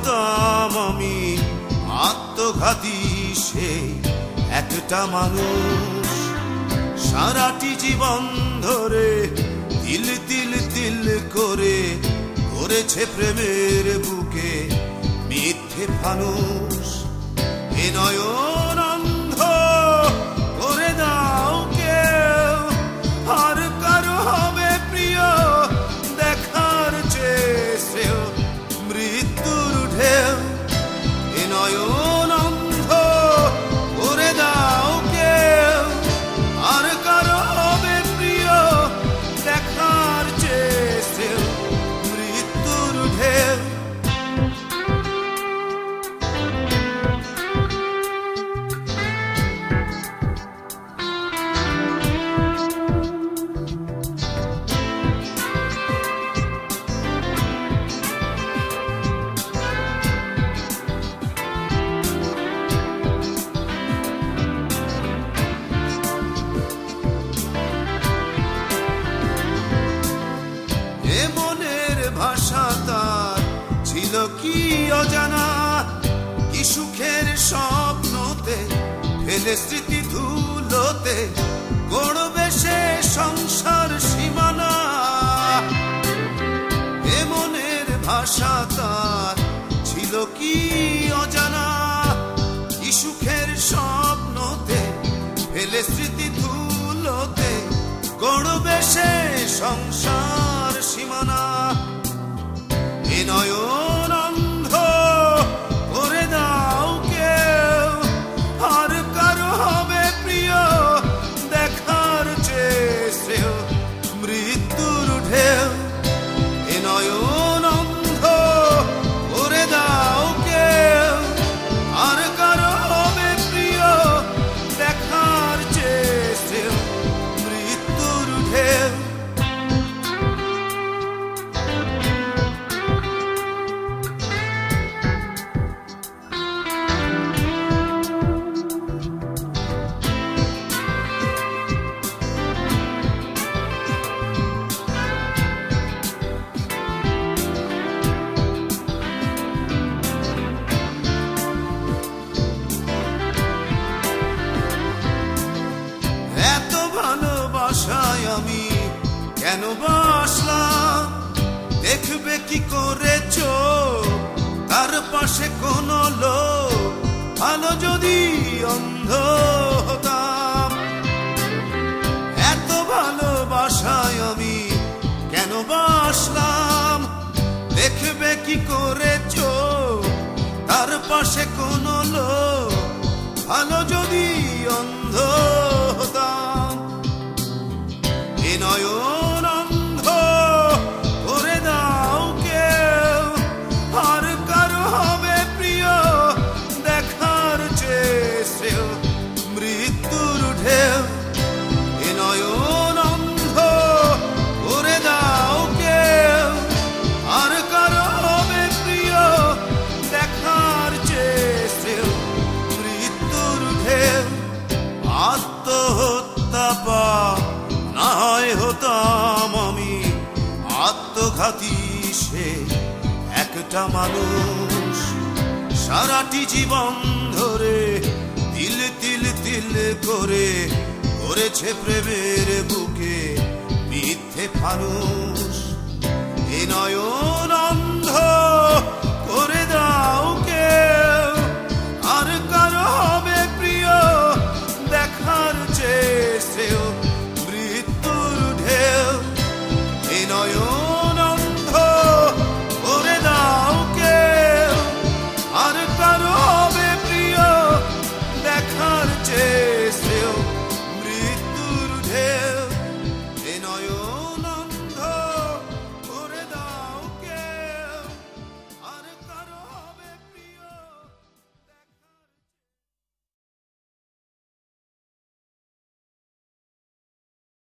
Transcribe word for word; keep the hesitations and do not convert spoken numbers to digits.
হতাম আমি আত্মঘাতী সেই একটা মানুষ। সারাটি জীবন ধরে তিল তিল তিল করে করেছে প্রেমের বুকে মিথ্যে ফানুষ। এ নয়ন অন্ধ করে দাও কেউ, আর কারো হবে প্রিয় দেখার চেয়েছেও মৃত্যুর ঢেউ। এ নয়ন অন্ধ করে দাও কেউ, আর কারো হবে প্রিয় দেখার চেয়েছেও মৃত্যুর ঢেউ। ভাষা তার ছিল কি অজানা, কি সুখের স্বপ্নতে ফেলে স্মৃতি ধুলোতে গড়বে সে সংসার সীমানা। এ মনের ভাষা তার ছিল কি অজানা, কি সুখের স্বপ্নতে ফেলে স্মৃতি ধুলোতে গড়বে সে সংসার সীমানা। এ নয়ন অন্ধ করে দাও কেউ, আর কারো হবে প্রিয় দেখার চেয়েছেও মৃত্যুর ঢেউ। এ নয়ন অন্ধ করে দাও কেউ, আর কারো হবে প্রিয় দেখার চেয়েছেও মৃত্যুর ঢেউ। ভালোবাসায় আমি কেন বাসলাম, দেখবে কি করেছ তার পাশে কোন লোক, ভালো যদি অন্ধ হতাম। এত ভালোবাসায় আমি কেন বাসলাম, দেখবে কি করেছ তার পাশে কোন লোক, ভালো যদি অন্ধ হতাম। এ নয়ন অন্ধ করে দাও কেউ, আর কারো হবে প্রিয় দেখার চেয়েছেও মৃত্যুর ঢেউ। এ নয়ন অন্ধ করে দাও কেউ, আর কারো হবে প্রিয় দেখার চেয়েছেও মৃত্যুর ঢেউ। আত্মহত্যা পা না হয় হতাম আমি আত্মঘাতী সে একটা মানুষ। সারাটি জীবন ধরে তিল তিল তিল করে করেছে প্রেমের বুকে মিথ্যে ফানুষ। এ নয়ন